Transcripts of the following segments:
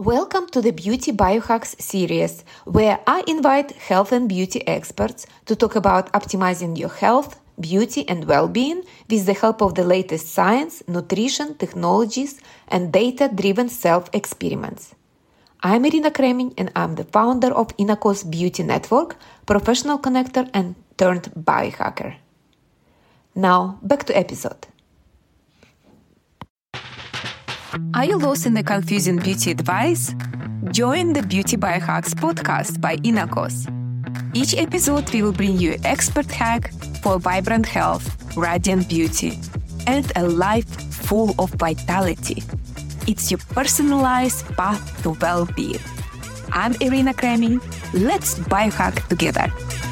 Welcome to the Beauty Biohacks series, where I invite health and beauty experts to talk about optimizing your health, beauty, and well-being with the help of the latest science, nutrition, technologies, and data-driven self-experiments. I'm Irina Kremin, and I'm the founder of Inakos Beauty Network, professional connector and turned biohacker. Now, back to episode. Are you lost in the confusing beauty advice? Join the Beauty Biohacks podcast by Inakos. Each episode we will bring you an expert hack for vibrant health, radiant beauty, and a life full of vitality. It's your personalized path to well-being. I'm Irina Kremin. Let's biohack together.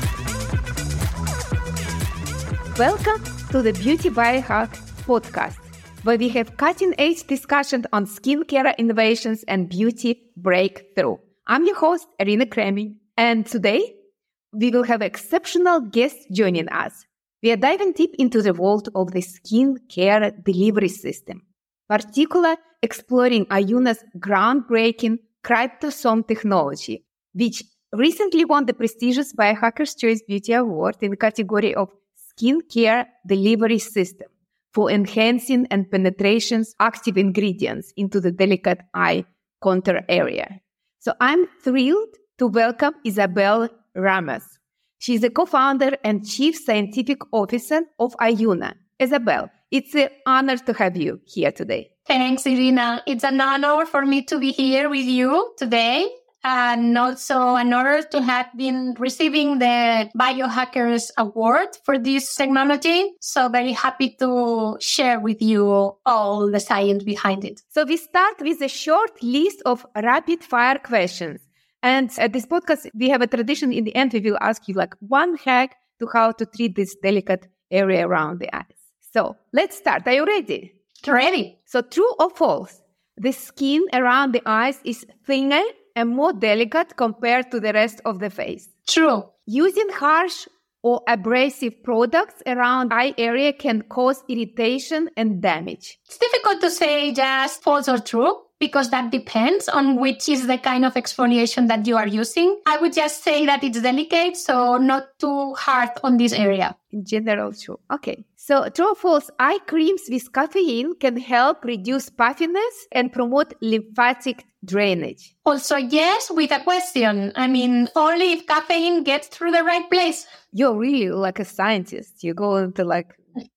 Welcome to the Beauty Biohack podcast, where we have cutting-edge discussion on skincare innovations and beauty breakthrough. I'm your host, Irina Kremin, and today we will have exceptional guests joining us. We are diving deep into the world of the skincare delivery system, particularly exploring Ayuna's groundbreaking Cryptosome technology, which recently won the prestigious Biohacker's Choice Beauty Award in the category of Skincare Delivery System for enhancing and penetrations active ingredients into the delicate eye contour area. So I'm thrilled to welcome Isabel Ramos. She's the co-founder and chief scientific officer of Ayuna. Isabel, it's an honor to have you here today. Thanks, Irina. It's an honor for me to be here with you today, and also an honor to have been receiving the Biohackers Award for this technology. So very happy to share with you all the science behind it. So we start with a short list of rapid fire questions. And at this podcast, we have a tradition in the end, we will ask you like one hack to how to treat this delicate area around the eyes. So let's start. Are you ready? Ready. So true or false? The skin around the eyes is thinner and more delicate compared to the rest of the face. True. Using harsh or abrasive products around eye area can cause irritation and damage. It's difficult to say just false or true, because that depends on which is the kind of exfoliation that you are using. I would just say that it's delicate, so not too hard on this area. In general, true. Okay. So true or false, eye creams with caffeine can help reduce puffiness and promote lymphatic drainage. Also, yes, with a question. I mean, only if caffeine gets through the right place. You're really like a scientist. You go into like...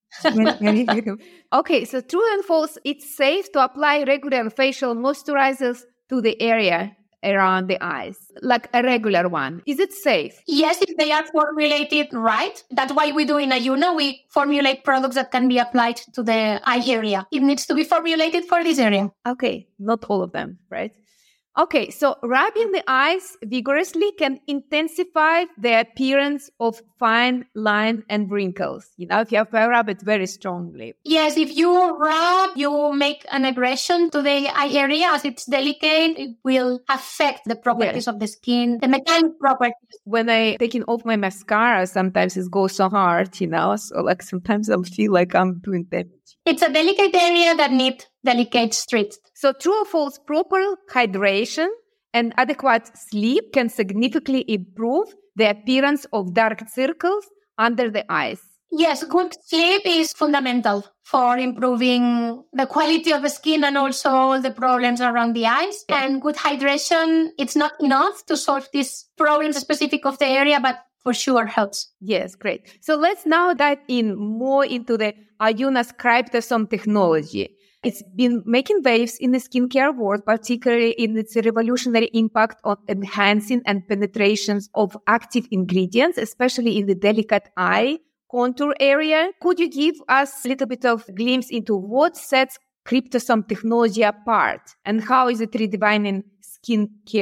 Okay, so true and false, it's safe to apply regular facial moisturizers to the area around the eyes, like a regular one. Is it safe? Yes, if they are formulated right. That's why we do in Ayuna. We formulate products that can be applied to the eye area. It needs to be formulated for this area. Okay, not all of them, right? Okay, so rubbing the eyes vigorously can intensify the appearance of fine lines and wrinkles. You know, if you have to rub it very strongly. Yes, if you rub, you make an aggression to the eye area. As it's delicate, it will affect the properties of the skin, the mechanical properties. When I taking off my mascara, sometimes it goes so hard, you know, so like sometimes I feel like I'm doing damage. It's a delicate area that needs delicate streets. So true or false, proper hydration and adequate sleep can significantly improve the appearance of dark circles under the eyes. Yes, good sleep is fundamental for improving the quality of the skin and also all the problems around the eyes. And good hydration, it's not enough to solve these problems specific of the area, but for sure helps. Yes, great. So let's now dive in more into the Ayuna's Cryptosome technology. It's been making waves in the skincare world, particularly in its revolutionary impact on enhancing and penetrations of active ingredients, especially in the delicate eye contour area. Could you give us a little bit of glimpse into what sets Cryptosome technology apart and how is it redefining skincare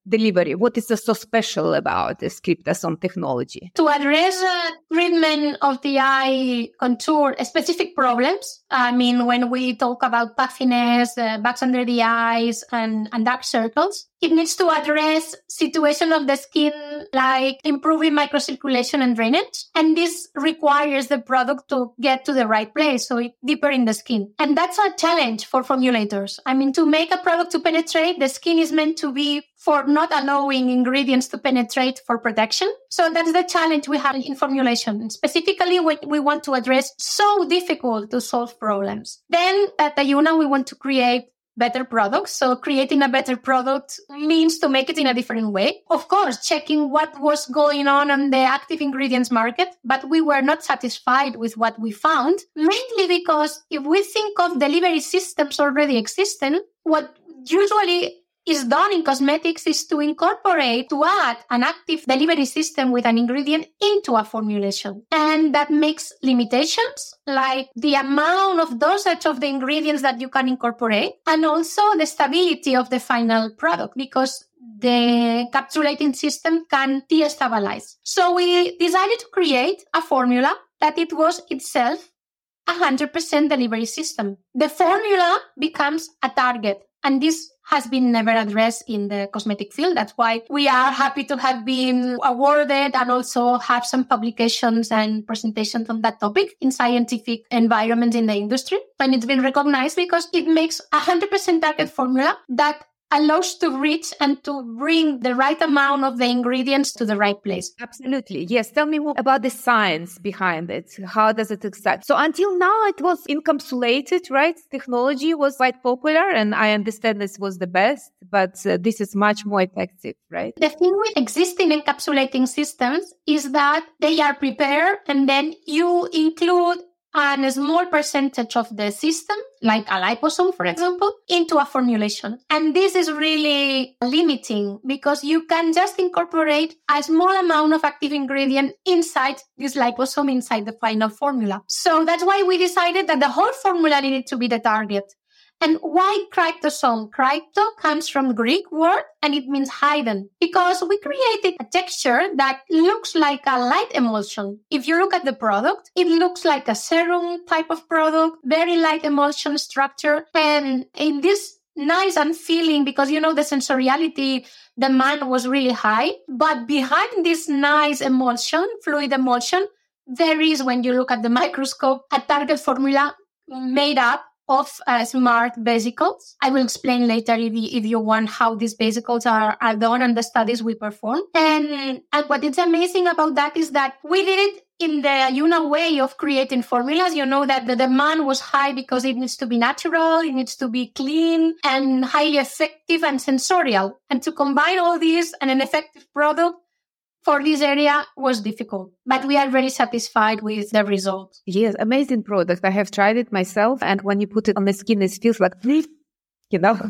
delivery? What is so special about this Cryptosome technology? To address treatment of the eye contour, specific problems, I mean, when we talk about puffiness, bags under the eyes, and dark circles, it needs to address situation of the skin like improving microcirculation and drainage. And this requires the product to get to the right place, so it's deeper in the skin. And that's a challenge for formulators. I mean, to make a product to penetrate, the skin is meant to be for not allowing ingredients to penetrate for protection. So that's the challenge we have in formulation, specifically when we want to address so difficult to solve problems. Then at Ayuna, we want to create better products. So creating a better product means to make it in a different way. Of course, checking what was going on the active ingredients market, but we were not satisfied with what we found, mainly because if we think of delivery systems already existing, what usually is done in cosmetics is to add an active delivery system with an ingredient into a formulation. And that makes limitations like the amount of dosage of the ingredients that you can incorporate and also the stability of the final product because the capsulating system can destabilize. So we decided to create a formula that it was itself 100% delivery system. The formula becomes a target, and this has been never addressed in the cosmetic field. That's why we are happy to have been awarded and also have some publications and presentations on that topic in scientific environments in the industry. And it's been recognized because it makes 100% target formula that allows to reach and to bring the right amount of the ingredients to the right place. Absolutely. Yes. Tell me more about the science behind it. How does it exist? So until now, it was encapsulated, right? Technology was quite popular and I understand this was the best, but this is much more effective, right? The thing with existing encapsulating systems is that they are prepared and then you include a small percentage of the system, like a liposome, for example, into a formulation. And this is really limiting because you can just incorporate a small amount of active ingredient inside this liposome, inside the final formula. So that's why we decided that the whole formula needed to be the target. And why cryptosome? Crypto comes from Greek word and it means hidden because we created a texture that looks like a light emulsion. If you look at the product, it looks like a serum type of product, very light emulsion structure. And in this nice and feeling, because you know the sensoriality demand was really high, but behind this nice emulsion, fluid emulsion, there is, when you look at the microscope, a target formula made up of smart vesicles. I will explain later if you want how these vesicles are done and the studies we perform. And what is amazing about that is that we did it in the Ayuna way of creating formulas. You know that the demand was high because it needs to be natural, it needs to be clean and highly effective and sensorial. And to combine all these and an effective product for this area was difficult, but we are very satisfied with the results. Yes, amazing product. I have tried it myself, and when you put it on the skin, it feels like, you know,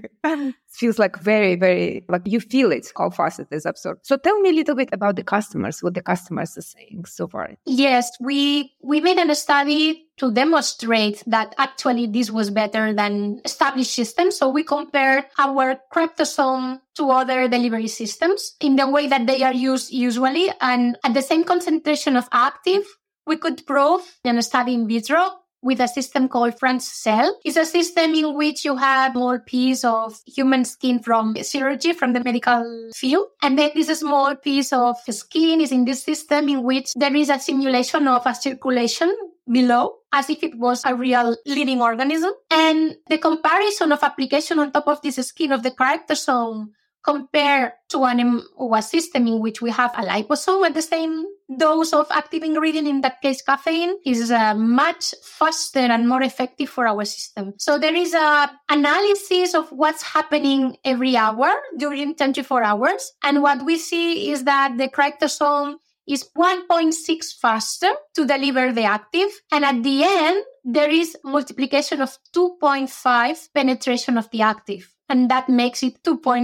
it feels like very, very, like you feel it, how fast it is absorbed. So tell me a little bit about the customers, what the customers are saying so far. Yes, we made a study to demonstrate that actually this was better than established systems. So we compared our cryptosome to other delivery systems in the way that they are used usually. And at the same concentration of active, we could prove in a study in vitro with a system called France-Cell. It's a system in which you have a small piece of human skin from chirurgy, from the medical field. And then this small piece of skin is in this system in which there is a simulation of a circulation below, as if it was a real living organism. And the comparison of application on top of this skin of the cryptosome compared to a system in which we have a liposome at the same dose of active ingredient, in that case caffeine, is much faster and more effective for our system. So there is an analysis of what's happening every hour during 24 hours. And what we see is that the cryptosome is 1.6 faster to deliver the active. And at the end, there is multiplication of 2.5 penetration of the active. And that makes it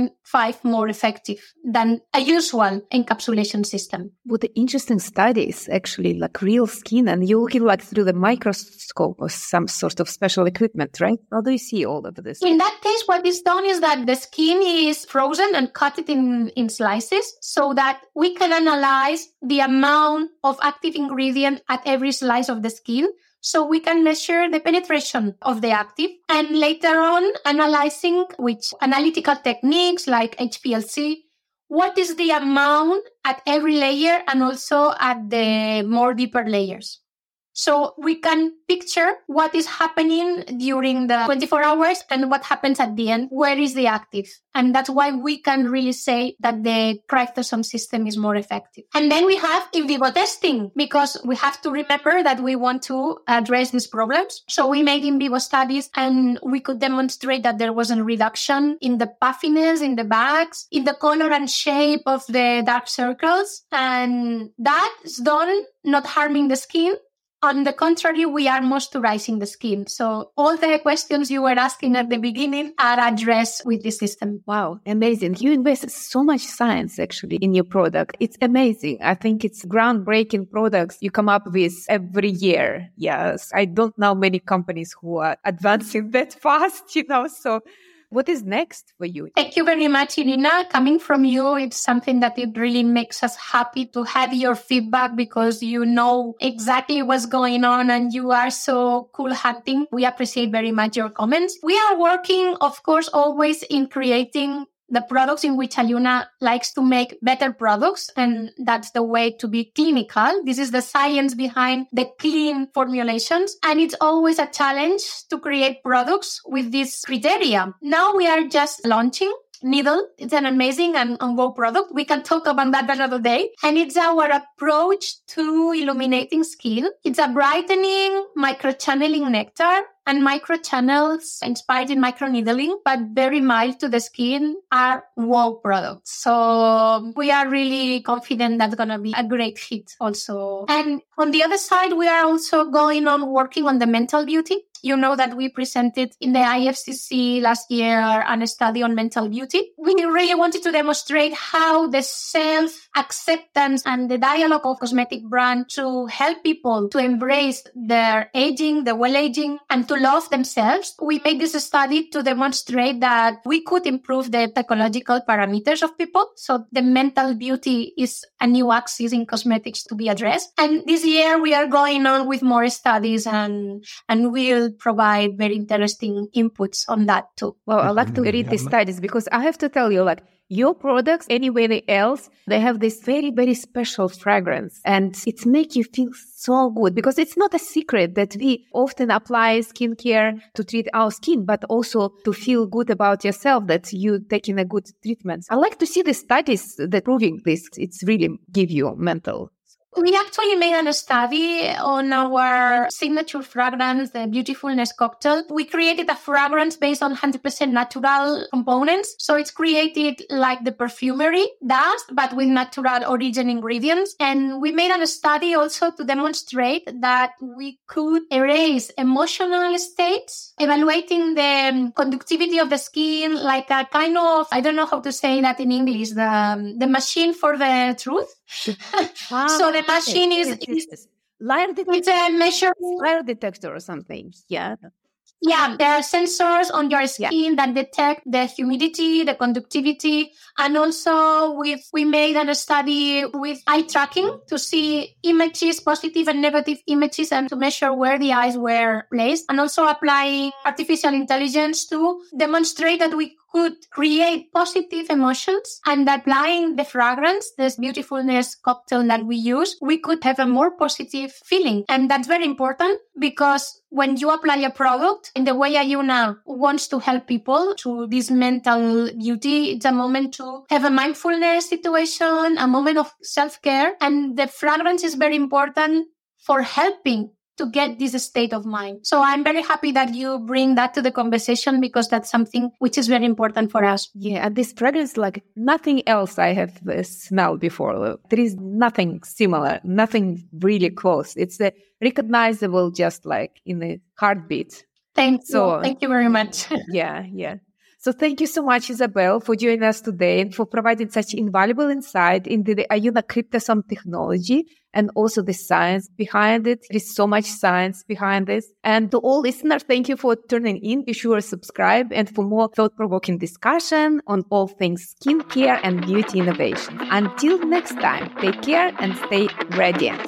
2.5 more effective than a usual encapsulation system. With the interesting studies, actually, like real skin, and you're looking like through the microscope or some sort of special equipment, right? How do you see all of this? In that case, what is done is that the skin is frozen and cut it in slices so that we can analyze the amount of active ingredient at every slice of the skin. So we can measure the penetration of the active, and later on analyzing with analytical techniques like HPLC, what is the amount at every layer and also at the more deeper layers. So we can picture what is happening during the 24 hours and what happens at the end. Where is the active? And that's why we can really say that the triclosome system is more effective. And then we have in vivo testing, because we have to remember that we want to address these problems. So we made in vivo studies and we could demonstrate that there was a reduction in the puffiness in the bags, in the color and shape of the dark circles. And that's done not harming the skin. On the contrary, we are moisturizing the skin. So all the questions you were asking at the beginning are addressed with this system. Wow, amazing. You invest so much science actually in your product. It's amazing. I think it's groundbreaking products you come up with every year. Yes, I don't know many companies who are advancing that fast, so what is next for you? Thank you very much, Irina. Coming from you, it's something that it really makes us happy to have your feedback, because you know exactly what's going on and you are so cool hunting. We appreciate very much your comments. We are working, of course, always in creating the products in which Aliuna likes to make better products. And that's the way to be clinical. This is the science behind the clean formulations. And it's always a challenge to create products with this criteria. Now we are just launching Needle. It's an amazing and on-go product. We can talk about that another day. And it's our approach to illuminating skin. It's a brightening, microchanneling nectar and microchannels inspired in microneedling, but very mild to the skin, are wow products. So we are really confident that's going to be a great hit also. And on the other side, we are also going on working on the mental beauty. You know that we presented in the IFCC last year a study on mental beauty. We really wanted to demonstrate how the self-acceptance and the dialogue of cosmetic brand to help people to embrace their aging, the well-aging, and to love themselves. We made this study to demonstrate that we could improve the psychological parameters of people. So the mental beauty is a new axis in cosmetics to be addressed. And this year we are going on with more studies and we'll provide very interesting inputs on that too. Well, I like to read the studies, because I have to tell you, your products, anywhere else, they have this very, very special fragrance, and it makes you feel so good, because it's not a secret that we often apply skincare to treat our skin, but also to feel good about yourself, that you're taking a good treatment. I like to see the studies that proving this. It's really give you mental. We actually made a study on our signature fragrance, the Beautifulness Cocktail. We created a fragrance based on 100% natural components. So it's created like the perfumery does, but with natural origin ingredients. And we made a study also to demonstrate that we could erase emotional states, evaluating the conductivity of the skin, like a kind of, I don't know how to say that in English, the machine for the truth. Wow. So the machine is liar detector. It's a measure. Liar detector or something. Yeah. Yeah, there are sensors on your skin that detect the humidity, the conductivity, and also we made a study with eye tracking to see images, positive and negative images, and to measure where the eyes were placed, and also applying artificial intelligence to demonstrate that we could create positive emotions, and applying the fragrance, this Beautifulness Cocktail that we use, we could have a more positive feeling. And that's very important, because when you apply a product in the way Aliuna wants to help people to this mental beauty, it's a moment to have a mindfulness situation, a moment of self-care. And the fragrance is very important for helping to get this state of mind. So I'm very happy that you bring that to the conversation, because that's something which is very important for us. Yeah, and this fragrance, like nothing else I have smelled before. There is nothing similar, nothing really close. It's recognizable, just like in the heartbeat. Thank you very much. Yeah. So thank you so much, Isabel, for joining us today and for providing such invaluable insight into the Iono Cryptosome technology and also the science behind it. There is so much science behind this. And to all listeners, thank you for tuning in. Be sure to subscribe and for more thought-provoking discussion on all things skincare and beauty innovation. Until next time, take care and stay radiant.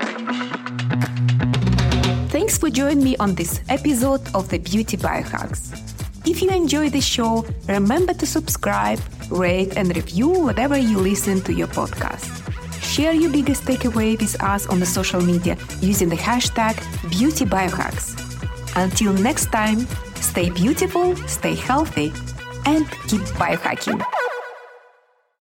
Thanks for joining me on this episode of the Beauty Biohacks. If you enjoy the show, remember to subscribe, rate, and review whatever you listen to your podcast. Share your biggest takeaway with us on the social media using the hashtag BeautyBiohacks. Until next time, stay beautiful, stay healthy, and keep biohacking.